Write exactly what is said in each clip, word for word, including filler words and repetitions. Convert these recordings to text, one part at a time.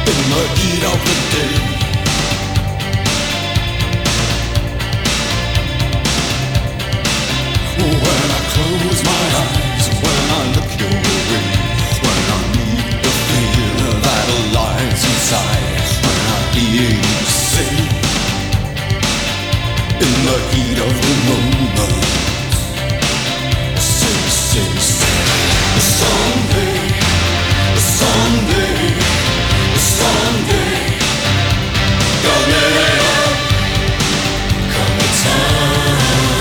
in the heat of the day. When I close my eyes, when I look your way, when I meet the fear that lies inside, when I hear you say, in the heat of the moment, say, say, say, someday, someday, someday, gonna come a time.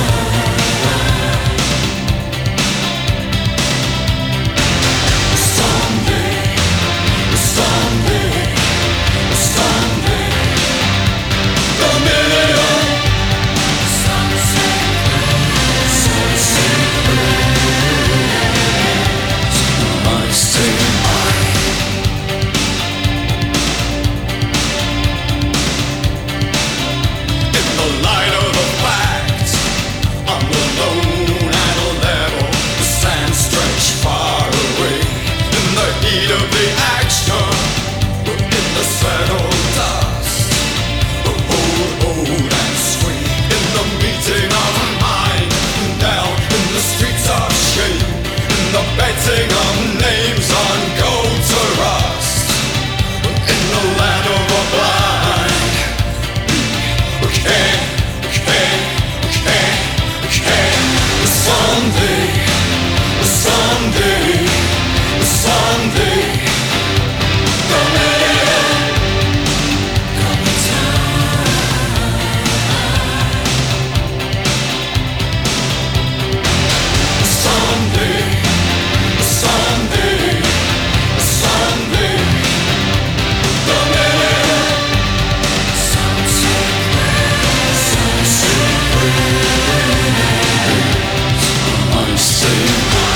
Betting on names on gold to rust in the land of the blind. We can't, we can't, we can't, we can't. Someday, someday, someday, coming, coming time. Someday. Someday, someday, coming. Sunset rays, sunset rays. I say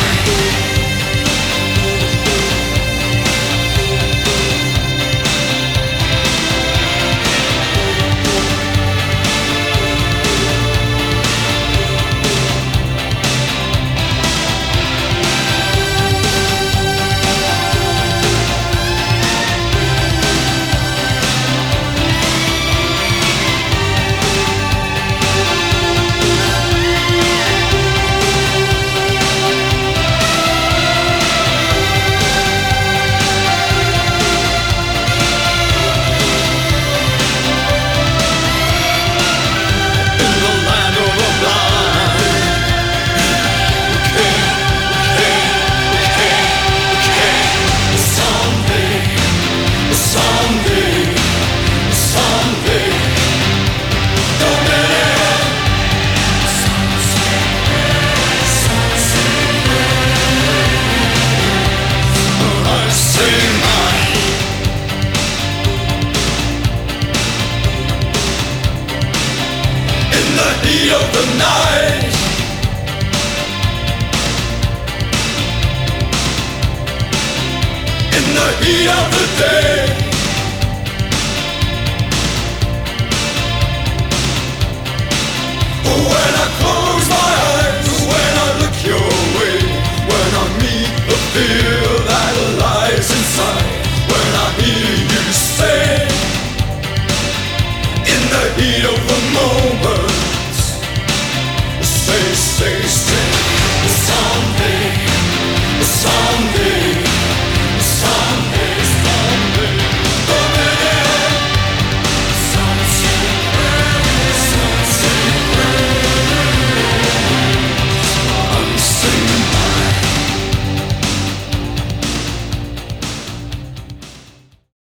heat of the night, in the heat of the day. When I close